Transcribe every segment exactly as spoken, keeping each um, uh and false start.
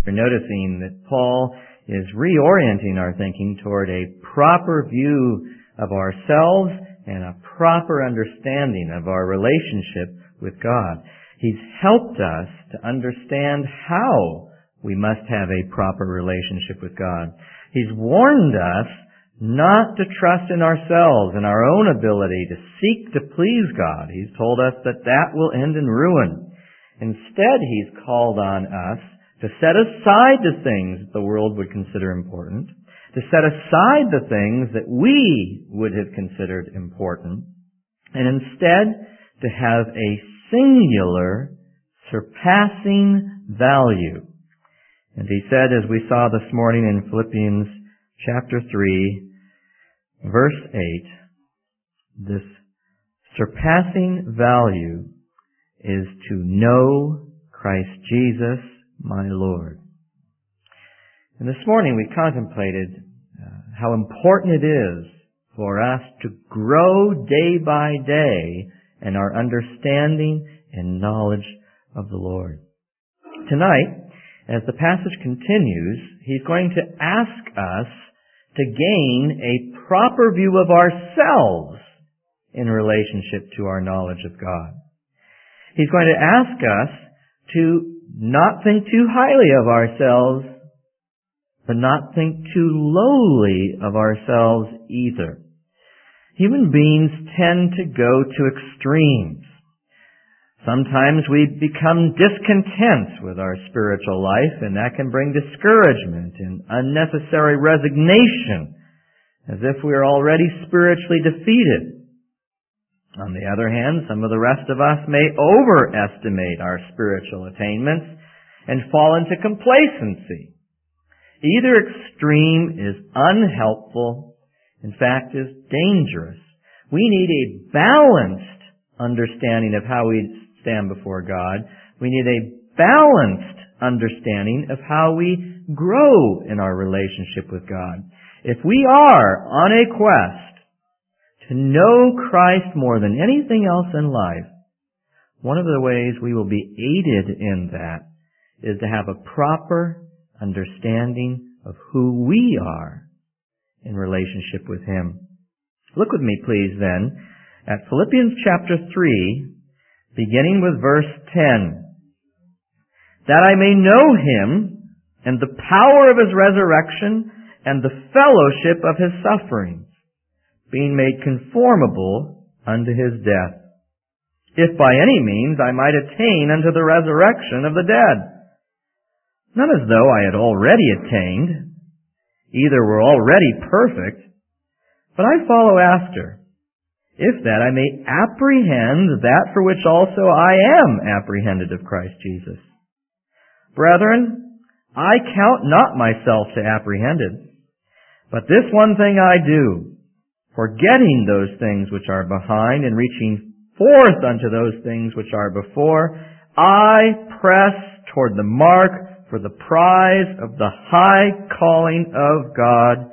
We're noticing that Paul is reorienting our thinking toward a proper view of ourselves and a proper understanding of our relationship with God. He's helped us to understand how we must have a proper relationship with God. He's warned us not to trust in ourselves and our own ability to seek to please God. He's told us that that will end in ruin. Instead, He's called on us to set aside the things that the world would consider important, to set aside the things that we would have considered important, and instead to have a singular, surpassing value. And He said, as we saw this morning in Philippians chapter three, verse eight, this surpassing value is to know Christ Jesus, my Lord. And this morning we contemplated uh, how important it is for us to grow day by day in our understanding and knowledge of the Lord. Tonight, as the passage continues, he's going to ask us to gain a proper view of ourselves in relationship to our knowledge of God. He's going to ask us to not think too highly of ourselves, but not think too lowly of ourselves either. Human beings tend to go to extremes. Sometimes we become discontent with our spiritual life, and that can bring discouragement and unnecessary resignation, as if we are already spiritually defeated. On the other hand, some of the rest of us may overestimate our spiritual attainments and fall into complacency. Either extreme is unhelpful, in fact, is dangerous. We need a balanced understanding of how we stand before God. We need a balanced understanding of how we grow in our relationship with God. If we are on a quest to know Christ more than anything else in life, one of the ways we will be aided in that is to have a proper understanding of who we are in relationship with Him. Look with me, please, then, at Philippians chapter three, beginning with verse ten. That I may know Him and the power of His resurrection and the fellowship of His sufferings, being made conformable unto His death, if by any means I might attain unto the resurrection of the dead. Not as though I had already attained, either were already perfect, but I follow after, if that I may apprehend that for which also I am apprehended of Christ Jesus. Brethren, I count not myself to apprehended, but this one thing I do, forgetting those things which are behind and reaching forth unto those things which are before, I press toward the mark for the prize of the high calling of God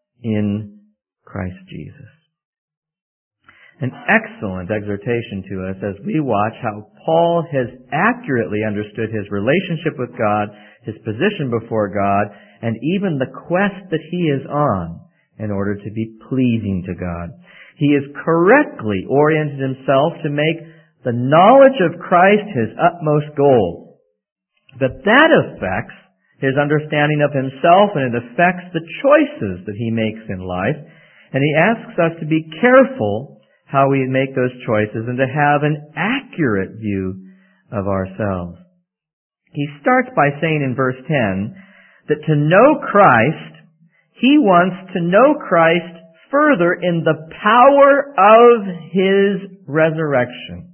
in Christ Jesus. An excellent exhortation to us as we watch how Paul has accurately understood his relationship with God, his position before God, and even the quest that he is on in order to be pleasing to God. He has correctly oriented himself to make the knowledge of Christ his utmost goal. But that affects his understanding of himself, and it affects the choices that he makes in life. And he asks us to be careful how we make those choices and to have an accurate view of ourselves. He starts by saying in verse ten that to know Christ, he wants to know Christ further in the power of His resurrection.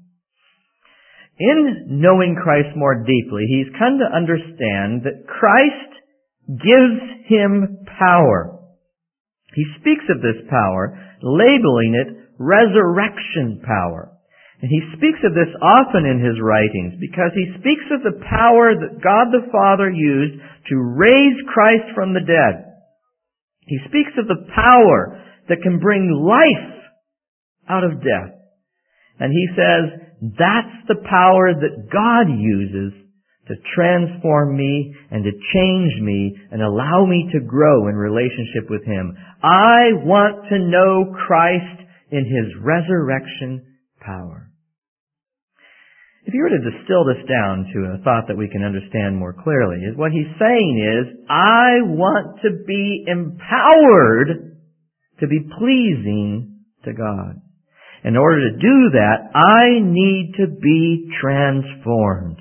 In knowing Christ more deeply, he's come to understand that Christ gives him power. He speaks of this power, labeling it resurrection power. And he speaks of this often in his writings because he speaks of the power that God the Father used to raise Christ from the dead. He speaks of the power that can bring life out of death. And he says, that's the power that God uses to transform me and to change me and allow me to grow in relationship with Him. I want to know Christ in His resurrection power. If you were to distill this down to a thought that we can understand more clearly, is what he's saying is, I want to be empowered to be pleasing to God. In order to do that, I need to be transformed.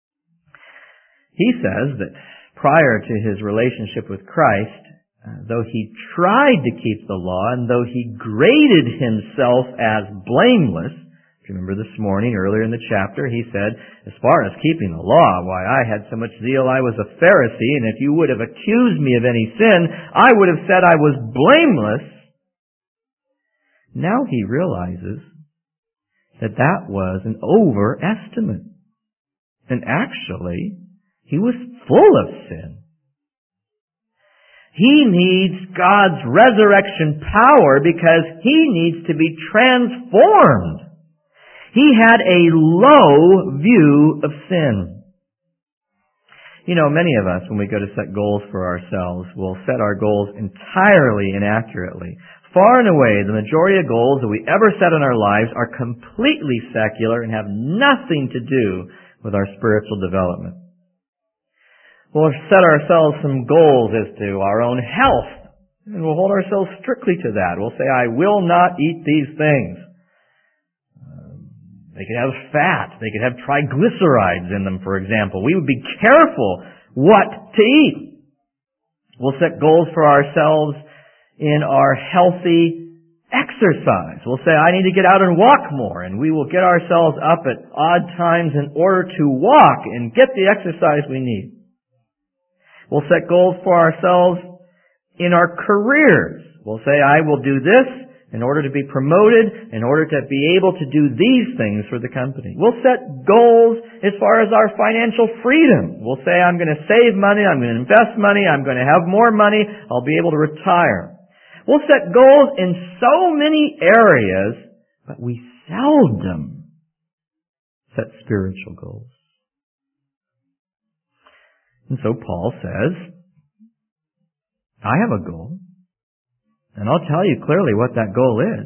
He says that prior to his relationship with Christ, uh, though he tried to keep the law and though he graded himself as blameless, if you remember this morning, earlier in the chapter, he said, as far as keeping the law, why, I had so much zeal, I was a Pharisee, and if you would have accused me of any sin, I would have said I was blameless. Now he realizes that that was an overestimate. And actually, he was full of sin. He needs God's resurrection power because he needs to be transformed. He had a low view of sin. You know, many of us, when we go to set goals for ourselves, will set our goals entirely inaccurately. Far and away, the majority of goals that we ever set in our lives are completely secular and have nothing to do with our spiritual development. We'll set ourselves some goals as to our own health, and we'll hold ourselves strictly to that. We'll say, I will not eat these things. Um, they could have fat. They could have triglycerides in them, for example. We would be careful what to eat. We'll set goals for ourselves in our healthy exercise. We'll say, I need to get out and walk more, and we will get ourselves up at odd times in order to walk and get the exercise we need. We'll set goals for ourselves in our careers. We'll say, I will do this in order to be promoted, in order to be able to do these things for the company. We'll set goals as far as our financial freedom. We'll say, I'm going to save money, I'm going to invest money, I'm going to have more money, I'll be able to retire. We'll set goals in so many areas, but we seldom set spiritual goals. And so Paul says, I have a goal, and I'll tell you clearly what that goal is.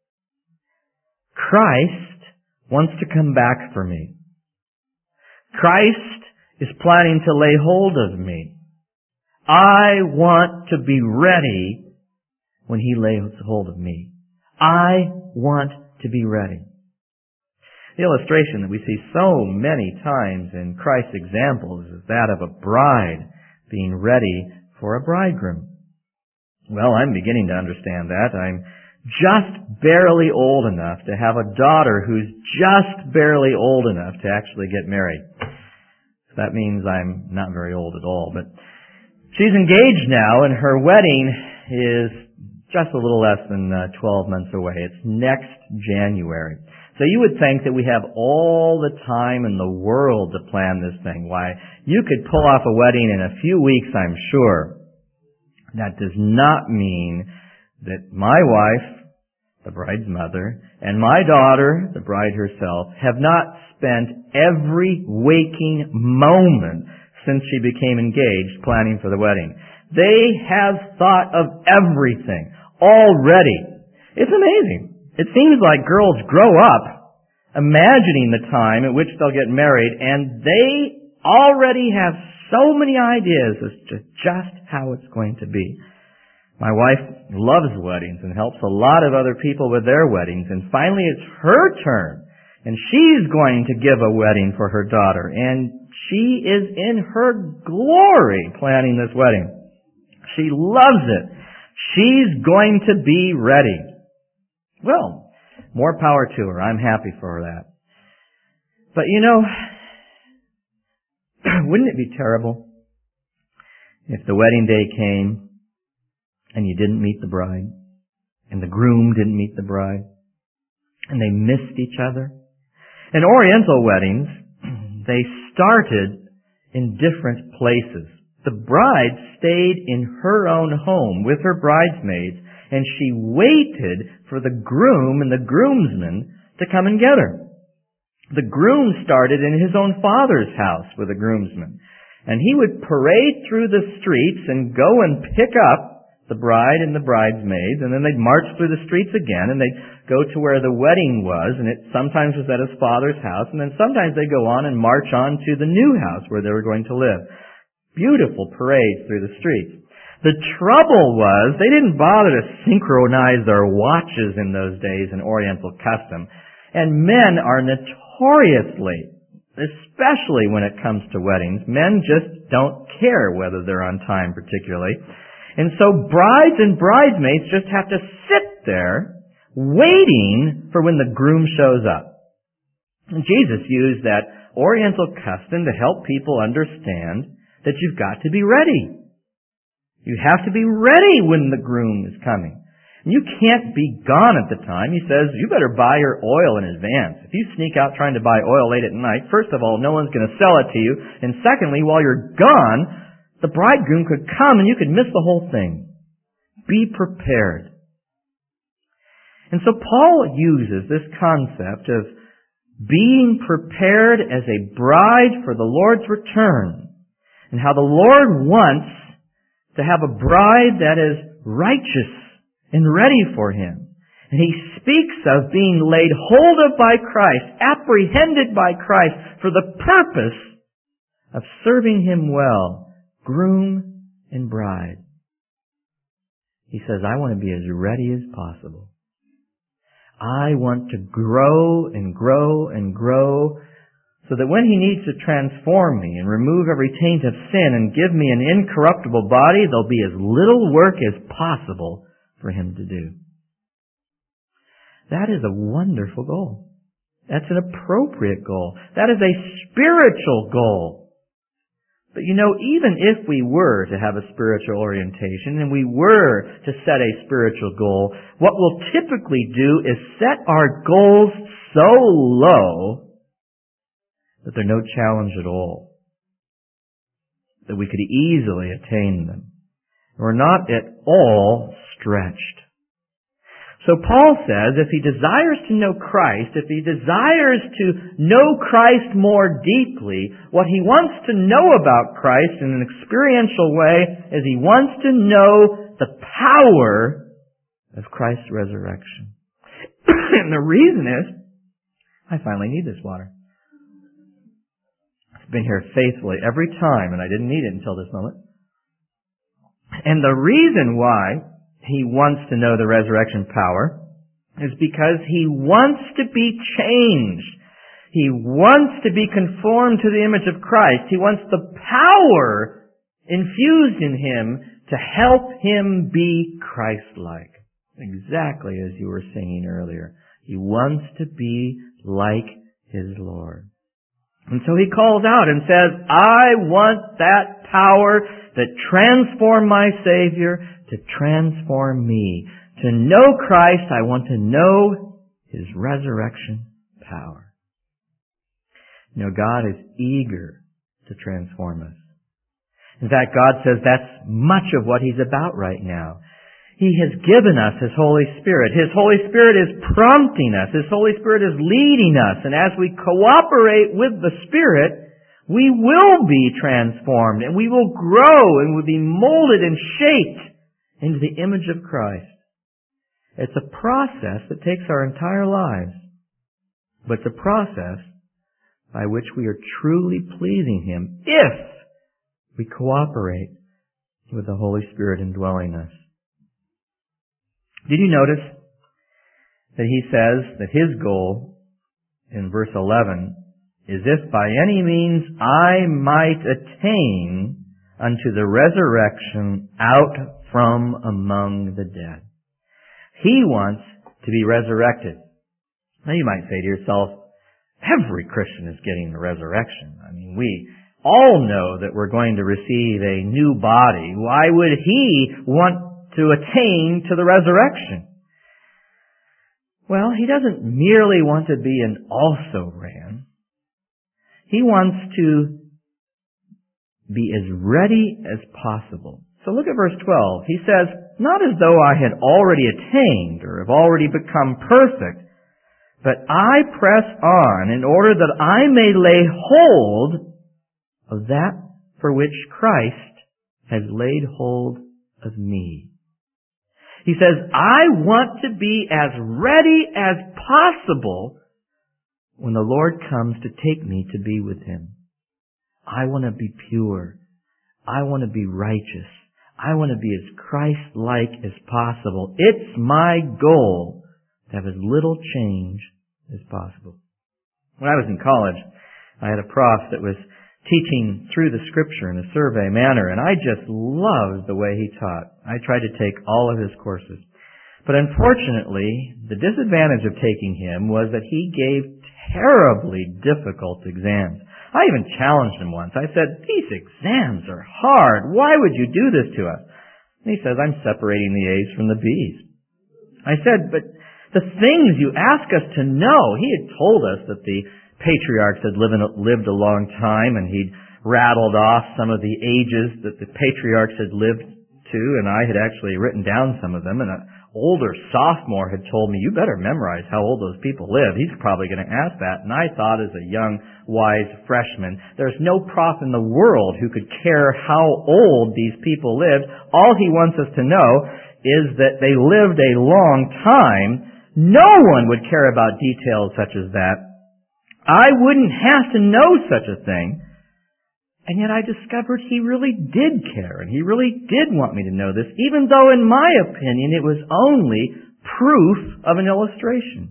Christ wants to come back for me. Christ is planning to lay hold of me. I want to be ready when He lays hold of me. I want to be ready. The illustration that we see so many times in Christ's examples is that of a bride being ready for a bridegroom. Well, I'm beginning to understand that. I'm just barely old enough to have a daughter who's just barely old enough to actually get married. So that means I'm not very old at all. But she's engaged now, and her wedding is just a little less than uh, twelve months away. It's next January. So you would think that we have all the time in the world to plan this thing. Why, you could pull off a wedding in a few weeks, I'm sure. That does not mean that my wife, the bride's mother, and my daughter, the bride herself, have not spent every waking moment since she became engaged planning for the wedding. They have thought of everything already. It's amazing. It seems like girls grow up imagining the time at which they'll get married, and they already have so many ideas as to just how it's going to be. My wife loves weddings and helps a lot of other people with their weddings, and finally it's her turn, and she's going to give a wedding for her daughter, and she is in her glory planning this wedding. She loves it. She's going to be ready. Well, more power to her. I'm happy for that. But you know, wouldn't it be terrible if the wedding day came and you didn't meet the bride, and the groom didn't meet the bride, and they missed each other? In Oriental weddings, they started in different places. The bride stayed in her own home with her bridesmaids, and she waited for the groom and the groomsmen to come and get her. The groom started in his own father's house with a groomsman. And he would parade through the streets and go and pick up the bride and the bridesmaids, and then they'd march through the streets again, and they'd go to where the wedding was, and it sometimes was at his father's house, and then sometimes they'd go on and march on to the new house where they were going to live. Beautiful parades through the streets. The trouble was, they didn't bother to synchronize their watches in those days in Oriental custom, and men are notoriously, especially when it comes to weddings, men just don't care whether they're on time particularly. And so brides and bridesmaids just have to sit there waiting for when the groom shows up. And Jesus used that Oriental custom to help people understand that you've got to be ready. You have to be ready when the groom is coming. And you can't be gone at the time. He says, you better buy your oil in advance. If you sneak out trying to buy oil late at night, first of all, no one's going to sell it to you. And secondly, while you're gone, the bridegroom could come and you could miss the whole thing. Be prepared. And so Paul uses this concept of being prepared as a bride for the Lord's return, and how the Lord wants to have a bride that is righteous and ready for Him. And he speaks of being laid hold of by Christ, apprehended by Christ for the purpose of serving Him well, groom and bride. He says, I want to be as ready as possible. I want to grow and grow and grow so that when He needs to transform me and remove every taint of sin and give me an incorruptible body, there'll be as little work as possible for Him to do. That is a wonderful goal. That's an appropriate goal. That is a spiritual goal. But you know, even if we were to have a spiritual orientation and we were to set a spiritual goal, what we'll typically do is set our goals so low that they're no challenge at all, that we could easily attain them. We're not at all stretched. So Paul says if he desires to know Christ, if he desires to know Christ more deeply, what he wants to know about Christ in an experiential way is he wants to know the power of Christ's resurrection. And the reason is, I finally need this water. It's been here faithfully every time, and I didn't need it until this moment. And the reason why he wants to know the resurrection power is because he wants to be changed. He wants to be conformed to the image of Christ. He wants the power infused in him to help him be Christ-like. Exactly as you were singing earlier. He wants to be like his Lord. And so he calls out and says, I want that power that transformed my Savior to transform me. To know Christ, I want to know His resurrection power. You know, God is eager to transform us. In fact, God says that's much of what He's about right now. He has given us His Holy Spirit. His Holy Spirit is prompting us. His Holy Spirit is leading us. And as we cooperate with the Spirit, we will be transformed and we will grow and will be molded and shaped into the image of Christ. It's a process that takes our entire lives. But it's a process by which we are truly pleasing Him if we cooperate with the Holy Spirit indwelling us. Did you notice that he says that his goal in verse eleven is if by any means I might attain unto the resurrection out from among the dead. He wants to be resurrected. Now you might say to yourself, every Christian is getting the resurrection. I mean, we all know that we're going to receive a new body. Why would he want to attain to the resurrection? Well, he doesn't merely want to be an also-ran. He wants to be as ready as possible. So look at verse twelve. He says, not as though I had already attained or have already become perfect, But I press on in order that I may lay hold of that for which Christ has laid hold of me. He says, I want to be as ready as possible when the Lord comes to take me to be with Him. I want to be pure. I want to be righteous. I want to be as Christ-like as possible. It's my goal to have as little change as possible. When I was in college, I had a prof that was teaching through the Scripture in a survey manner, and I just loved the way he taught. I tried to take all of his courses. But unfortunately, the disadvantage of taking him was that he gave terribly difficult exams. I even challenged him once. I said, these exams are hard. Why would you do this to us? And he says, I'm separating the A's from the B's. I said, but the things you ask us to know, he had told us that the patriarchs had lived, lived a long time, and he'd rattled off some of the ages that the patriarchs had lived to, and I had actually written down some of them, and an older sophomore had told me, you better memorize how old those people live. He's probably going to ask that. And I thought, as a young, wise freshman, there's no prof in the world who could care how old these people lived. All he wants us to know is that they lived a long time. No one would care about details such as that. I wouldn't have to know such a thing. And yet I discovered he really did care, and he really did want me to know this, even though in my opinion it was only proof of an illustration.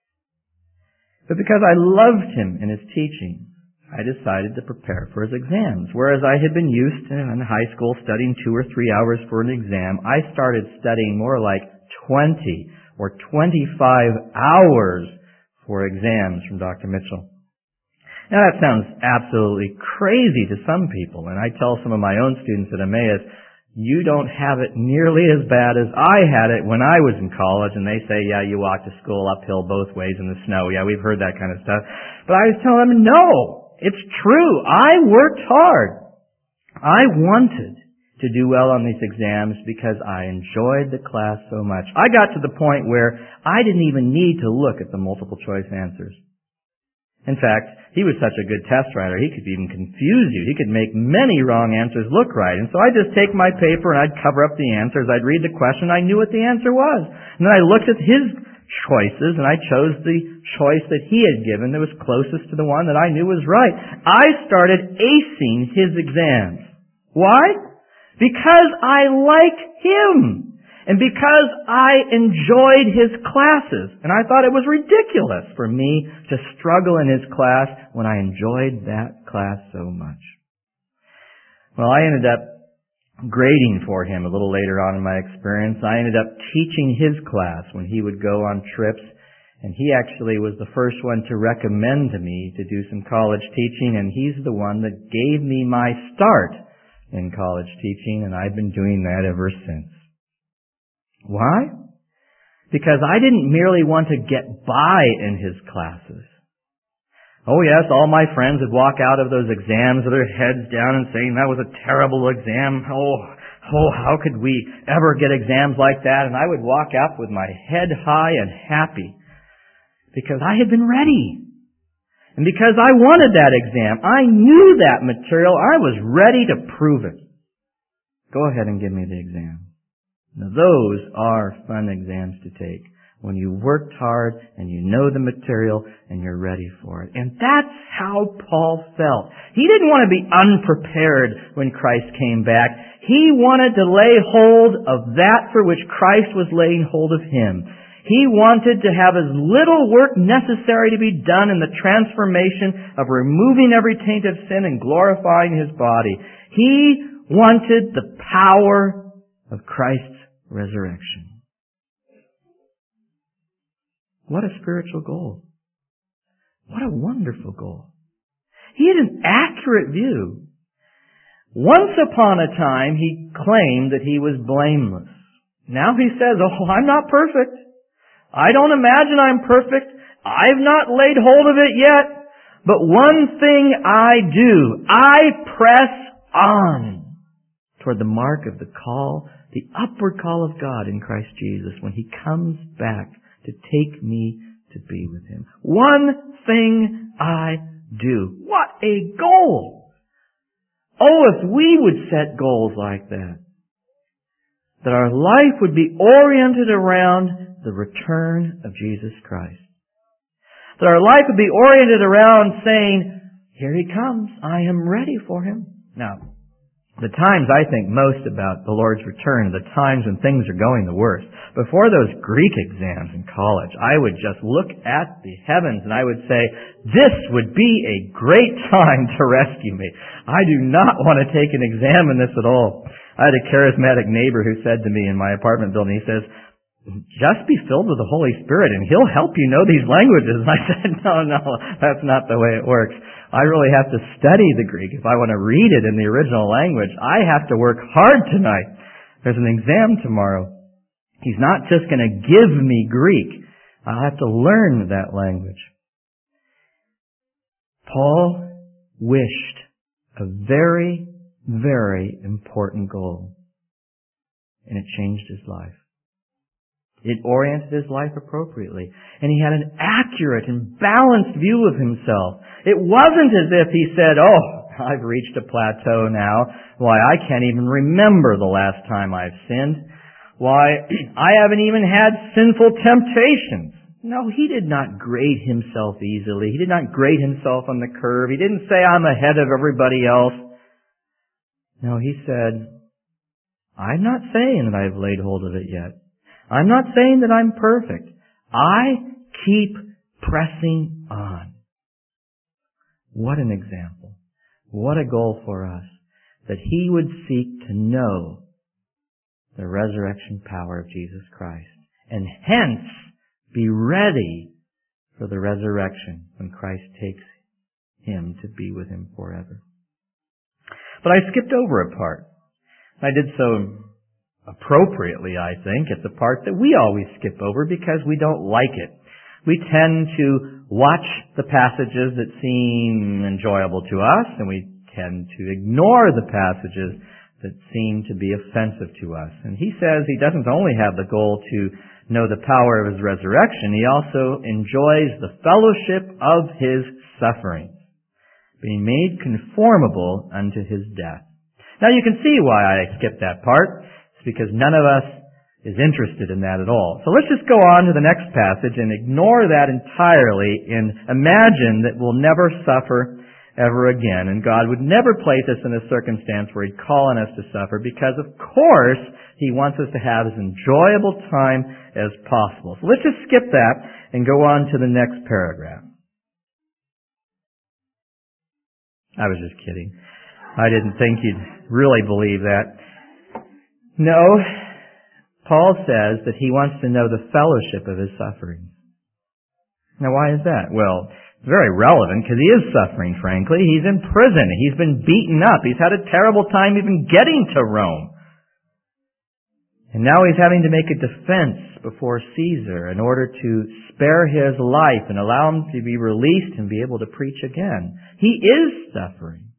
But because I loved him and his teaching, I decided to prepare for his exams. Whereas I had been used to, in high school, studying two or three hours for an exam, I started studying more like twenty or twenty-five hours for exams from Doctor Mitchell. Now that sounds absolutely crazy to some people, and I tell some of my own students at Emmaus, you don't have it nearly as bad as I had it when I was in college, and they say, yeah, you walk to school uphill both ways in the snow. Yeah, we've heard that kind of stuff. But I was telling them, no, it's true. I worked hard. I wanted to do well on these exams because I enjoyed the class so much. I got to the point where I didn't even need to look at the multiple choice answers. In fact, he was such a good test writer, he could even confuse you. He could make many wrong answers look right. And so I'd just take my paper and I'd cover up the answers. I'd read the question. I knew what the answer was. And then I looked at his choices and I chose the choice that he had given that was closest to the one that I knew was right. I started acing his exams. Why? Because I like him. And because I enjoyed his classes. And I thought it was ridiculous for me to struggle in his class when I enjoyed that class so much. Well, I ended up grading for him a little later on in my experience. I ended up teaching his class when he would go on trips. And he actually was the first one to recommend to me to do some college teaching. And he's the one that gave me my start in college teaching. And I've been doing that ever since. Why? Because I didn't merely want to get by in his classes. Oh yes, all my friends would walk out of those exams with their heads down and saying, that was a terrible exam. Oh, oh, how could we ever get exams like that? And I would walk out with my head high and happy because I had been ready. And because I wanted that exam, I knew that material, I was ready to prove it. Go ahead and give me the exam. Now those are fun exams to take when you worked hard and you know the material and you're ready for it. And that's how Paul felt. He didn't want to be unprepared when Christ came back. He wanted to lay hold of that for which Christ was laying hold of him. He wanted to have as little work necessary to be done in the transformation of removing every taint of sin and glorifying his body. He wanted the power of Christ's resurrection. What a spiritual goal. What a wonderful goal. He had an accurate view. Once upon a time, he claimed that he was blameless. Now he says, oh, I'm not perfect. I don't imagine I'm perfect. I've not laid hold of it yet. But one thing I do, I press on toward the mark of the call, the upward call of God in Christ Jesus when he comes back to take me to be with Him. One thing I do. What a goal! Oh, if we would set goals like that. That our life would be oriented around the return of Jesus Christ. That our life would be oriented around saying, here He comes. I am ready for Him. Now, the times I think most about the Lord's return are the times when things are going the worst. Before those Greek exams in college, I would just look at the heavens and I would say, this would be a great time to rescue me. I do not want to take an exam in this at all. I had a charismatic neighbor who said to me in my apartment building, he says, just be filled with the Holy Spirit and He'll help you know these languages. And I said, no, no, that's not the way it works. I really have to study the Greek. If I want to read it in the original language, I have to work hard tonight. There's an exam tomorrow. He's not just going to give me Greek. I'll have to learn that language. Paul wished a very, very important goal. And it changed his life. It oriented his life appropriately. And he had an accurate and balanced view of himself. It wasn't as if he said, oh, I've reached a plateau now. Why, I can't even remember the last time I've sinned. Why, I haven't even had sinful temptations. No, he did not grade himself easily. He did not grade himself on the curve. He didn't say, I'm ahead of everybody else. No, he said, I'm not saying that I've laid hold of it yet. I'm not saying that I'm perfect. I keep pressing on. What an example. What a goal for us. That he would seek to know the resurrection power of Jesus Christ. And hence be ready for the resurrection when Christ takes him to be with him forever. But I skipped over a part. I did so appropriately, I think. It's a part that we always skip over because we don't like it. We tend to watch the passages that seem enjoyable to us, and we tend to ignore the passages that seem to be offensive to us. And he says he doesn't only have the goal to know the power of his resurrection, he also enjoys the fellowship of his sufferings, being made conformable unto his death. Now you can see why I skipped that part. It's because none of us is interested in that at all. So let's just go on to the next passage and ignore that entirely and imagine that we'll never suffer ever again. And God would never place us in a circumstance where He'd call on us to suffer because, of course, He wants us to have as enjoyable time as possible. So let's just skip that and go on to the next paragraph. I was just kidding. I didn't think you'd really believe that. No, Paul says that he wants to know the fellowship of his sufferings. Now, why is that? Well, it's very relevant because he is suffering, frankly. He's in prison. He's been beaten up. He's had a terrible time even getting to Rome. And now he's having to make a defense before Caesar in order to spare his life and allow him to be released and be able to preach again. He is suffering.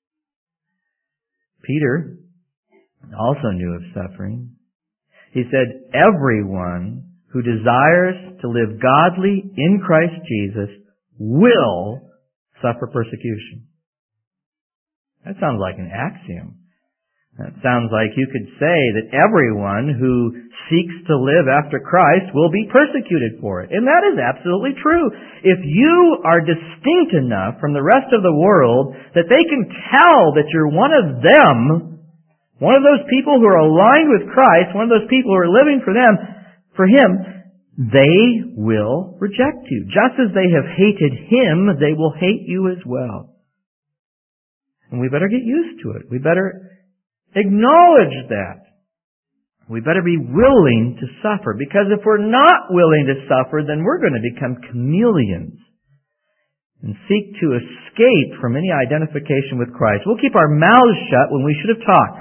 Peter also knew of suffering. He said, everyone who desires to live godly in Christ Jesus will suffer persecution. That sounds like an axiom. That sounds like you could say that everyone who seeks to live after Christ will be persecuted for it. And that is absolutely true. If you are distinct enough from the rest of the world that they can tell that you're one of them, one of those people who are aligned with Christ, one of those people who are living for them, for Him, they will reject you. Just as they have hated Him, they will hate you as well. And we better get used to it. We better acknowledge that. We better be willing to suffer, because if we're not willing to suffer, then we're going to become chameleons and seek to escape from any identification with Christ. We'll keep our mouths shut when we should have talked.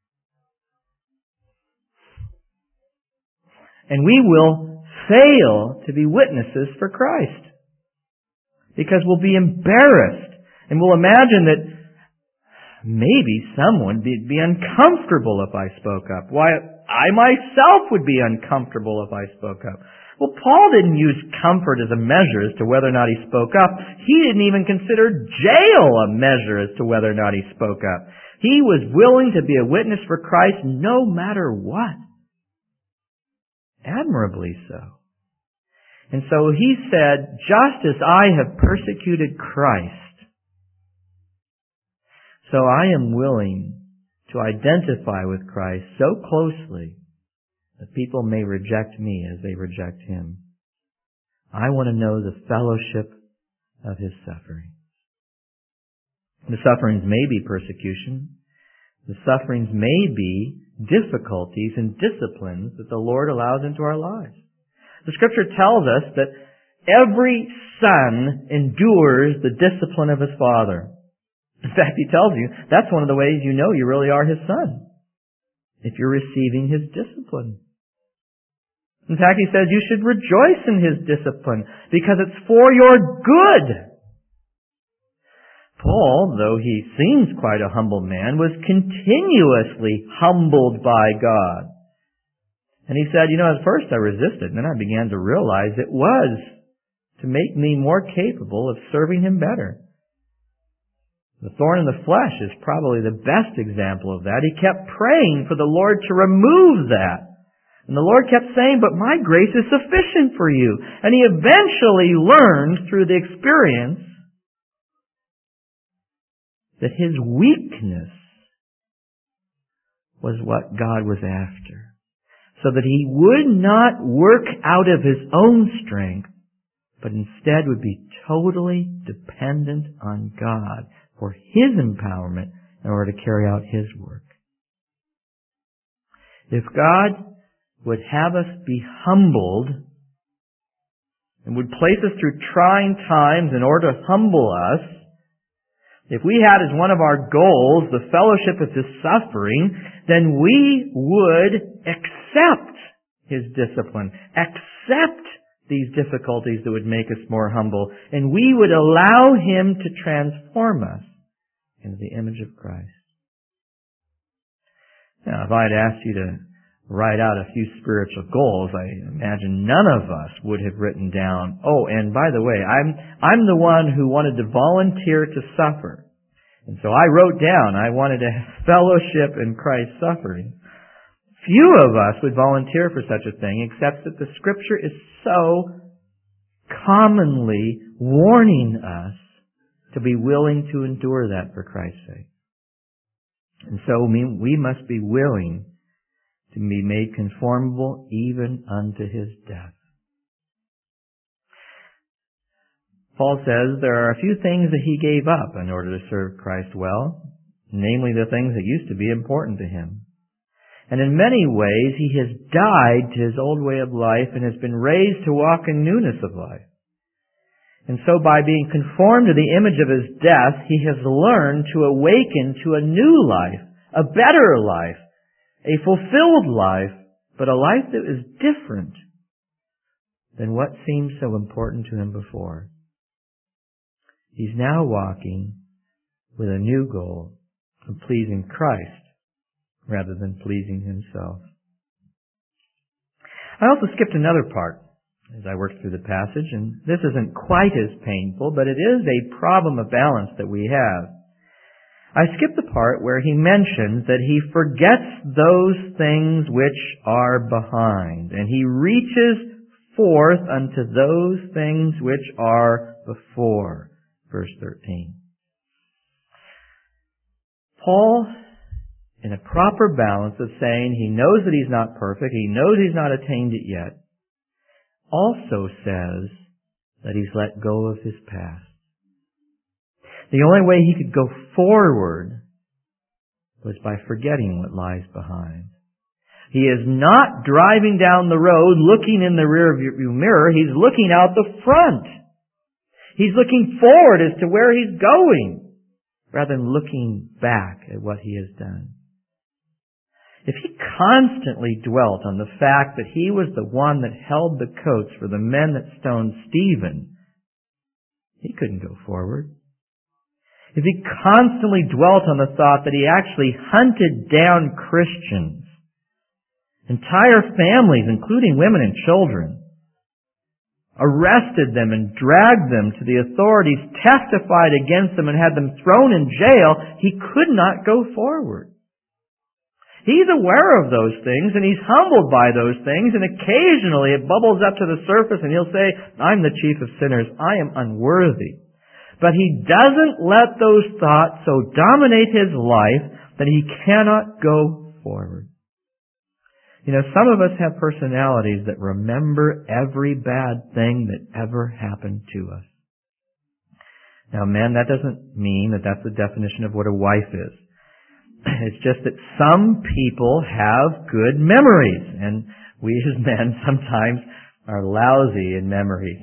And we will fail to be witnesses for Christ. Because we'll be embarrassed. And we'll imagine that maybe someone would be uncomfortable if I spoke up. Why, I myself would be uncomfortable if I spoke up. Well, Paul didn't use comfort as a measure as to whether or not he spoke up. He didn't even consider jail a measure as to whether or not he spoke up. He was willing to be a witness for Christ no matter what. Admirably so. And so he said, just as I have persecuted Christ, so I am willing to identify with Christ so closely that people may reject me as they reject Him. I want to know the fellowship of His suffering. The sufferings may be persecution. The sufferings may be difficulties and disciplines that the Lord allows into our lives. The Scripture tells us that every son endures the discipline of his father. In fact, He tells you that's one of the ways you know you really are His son, if you're receiving His discipline. In fact, He says you should rejoice in His discipline because it's for your good. Paul, though he seems quite a humble man, was continuously humbled by God. And he said, you know, at first I resisted, and then I began to realize it was to make me more capable of serving Him better. The thorn in the flesh is probably the best example of that. He kept praying for the Lord to remove that. And the Lord kept saying, but my grace is sufficient for you. And he eventually learned through the experience that his weakness was what God was after. So that he would not work out of his own strength, but instead would be totally dependent on God for His empowerment in order to carry out His work. If God would have us be humbled and would place us through trying times in order to humble us, if we had as one of our goals the fellowship of His suffering, then we would accept His discipline, accept these difficulties that would make us more humble, and we would allow Him to transform us into the image of Christ. Now, if I'd asked you to write out a few spiritual goals, I imagine none of us would have written down, oh, and by the way, I'm, I'm the one who wanted to volunteer to suffer. And so I wrote down, I wanted to fellowship in Christ's suffering. Few of us would volunteer for such a thing, except that the Scripture is so commonly warning us to be willing to endure that for Christ's sake. And so we must be willing to be made conformable even unto His death. Paul says there are a few things that he gave up in order to serve Christ well, namely the things that used to be important to him. And in many ways, he has died to his old way of life and has been raised to walk in newness of life. And so by being conformed to the image of His death, he has learned to awaken to a new life, a better life, a fulfilled life, but a life that is different than what seemed so important to him before. He's now walking with a new goal of pleasing Christ rather than pleasing himself. I also skipped another part as I worked through the passage, and this isn't quite as painful, but it is a problem of balance that we have. I skipped the part where he mentions that he forgets those things which are behind, and he reaches forth unto those things which are before. Verse thirteen. Paul, in a proper balance of saying he knows that he's not perfect, he knows he's not attained it yet, also says that he's let go of his past. The only way he could go forward was by forgetting what lies behind. He is not driving down the road looking in the rearview mirror. He's looking out the front. He's looking forward as to where he's going rather than looking back at what he has done. If he constantly dwelt on the fact that he was the one that held the coats for the men that stoned Stephen, he couldn't go forward. If he constantly dwelt on the thought that he actually hunted down Christians, entire families, including women and children, arrested them and dragged them to the authorities, testified against them and had them thrown in jail, he could not go forward. He's aware of those things and he's humbled by those things, and occasionally it bubbles up to the surface and he'll say, I'm the chief of sinners. I am unworthy. But he doesn't let those thoughts so dominate his life that he cannot go forward. You know, some of us have personalities that remember every bad thing that ever happened to us. Now, men, that doesn't mean that that's the definition of what a wife is. It's just that some people have good memories, and we as men sometimes are lousy in memories.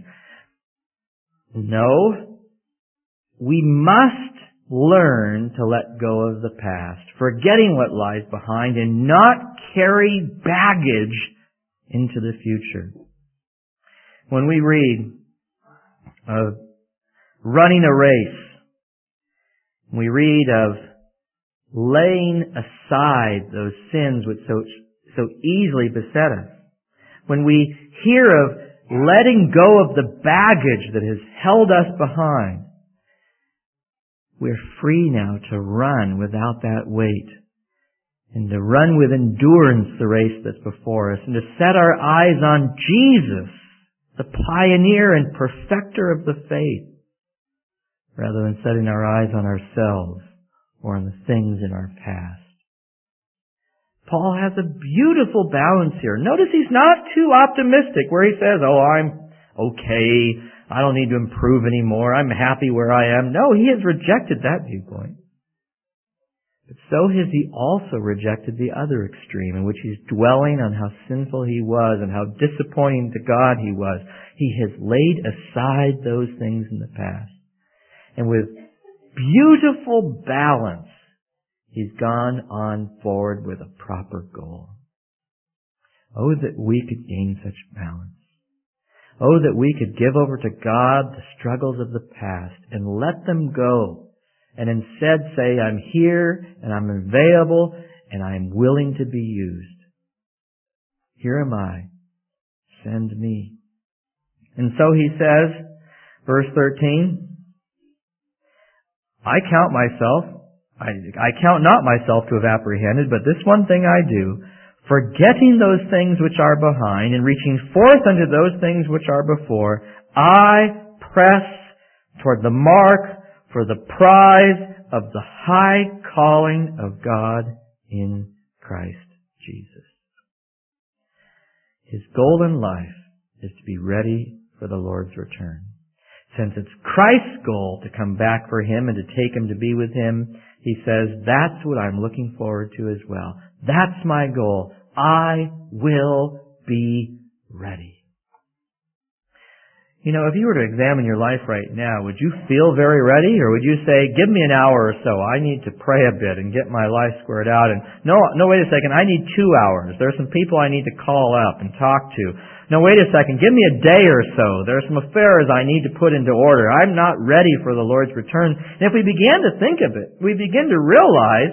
No, we must learn to let go of the past, forgetting what lies behind, and not carry baggage into the future. When we read of running a race, we read of laying aside those sins which so, so easily beset us. When we hear of letting go of the baggage that has held us behind, we're free now to run without that weight, and to run with endurance the race that's before us, and to set our eyes on Jesus, the pioneer and perfecter of the faith, rather than setting our eyes on ourselves or on the things in our past. Paul has a beautiful balance here. Notice he's not too optimistic where he says, oh, I'm okay, I don't need to improve anymore, I'm happy where I am. No, he has rejected that viewpoint. But so has he also rejected the other extreme, in which he's dwelling on how sinful he was and how disappointing to God he was. He has laid aside those things in the past. And with beautiful balance, he's gone on forward with a proper goal. Oh, that we could gain such balance. Oh, that we could give over to God the struggles of the past and let them go, and instead say, I'm here and I'm available and I'm willing to be used. Here am I. Send me. And so he says, verse thirteen, I count myself, I, I count not myself to have apprehended, but this one thing I do, forgetting those things which are behind and reaching forth unto those things which are before, I press toward the mark for the prize of the high calling of God in Christ Jesus. His goal in life is to be ready for the Lord's return. Since it's Christ's goal to come back for him and to take him to be with him, he says, that's what I'm looking forward to as well. That's my goal. I will be ready. You know, if you were to examine your life right now, would you feel very ready? Or would you say, give me an hour or so. I need to pray a bit and get my life squared out. And no, no, wait a second. I need two hours. There are some people I need to call up and talk to. No, wait a second. Give me a day or so. There are some affairs I need to put into order. I'm not ready for the Lord's return. And if we begin to think of it, we begin to realize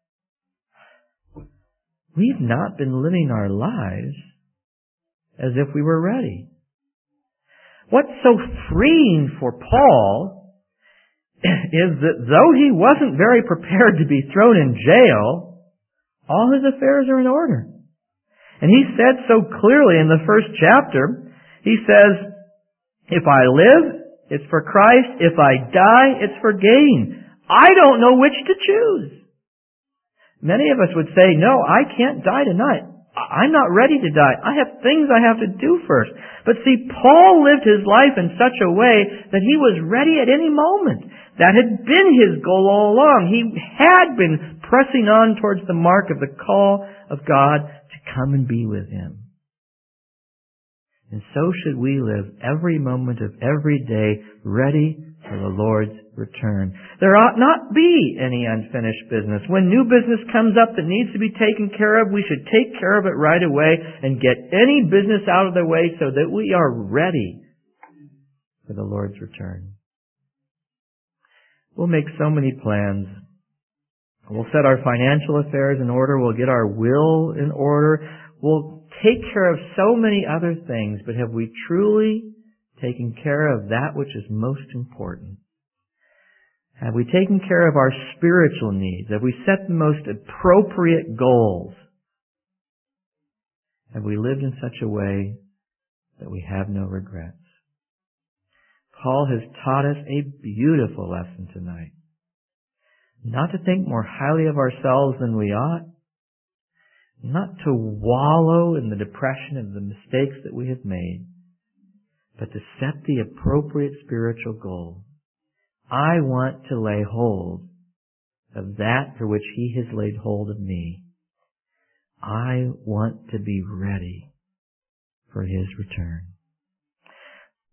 we've not been living our lives as if we were ready. What's so freeing for Paul is that though he wasn't very prepared to be thrown in jail, all his affairs are in order. And he said so clearly in the first chapter, he says, if I live, it's for Christ. If I die, it's for gain. I don't know which to choose. Many of us would say, no, I can't die tonight. I'm not ready to die. I have things I have to do first. But see, Paul lived his life in such a way that he was ready at any moment. That had been his goal all along. He had been pressing on towards the mark of the call of God to come and be with him. And so should we live every moment of every day ready for the Lord's return. There ought not be any unfinished business. When new business comes up that needs to be taken care of, we should take care of it right away and get any business out of the way so that we are ready for the Lord's return. We'll make so many plans. We'll set our financial affairs in order. We'll get our will in order. We'll take care of so many other things, but have we truly taken care of that which is most important? Have we taken care of our spiritual needs? Have we set the most appropriate goals? Have we lived in such a way that we have no regrets? Paul has taught us a beautiful lesson tonight. Not to think more highly of ourselves than we ought. Not to wallow in the depression of the mistakes that we have made. But to set the appropriate spiritual goal. I want to lay hold of that for which He has laid hold of me. I want to be ready for His return.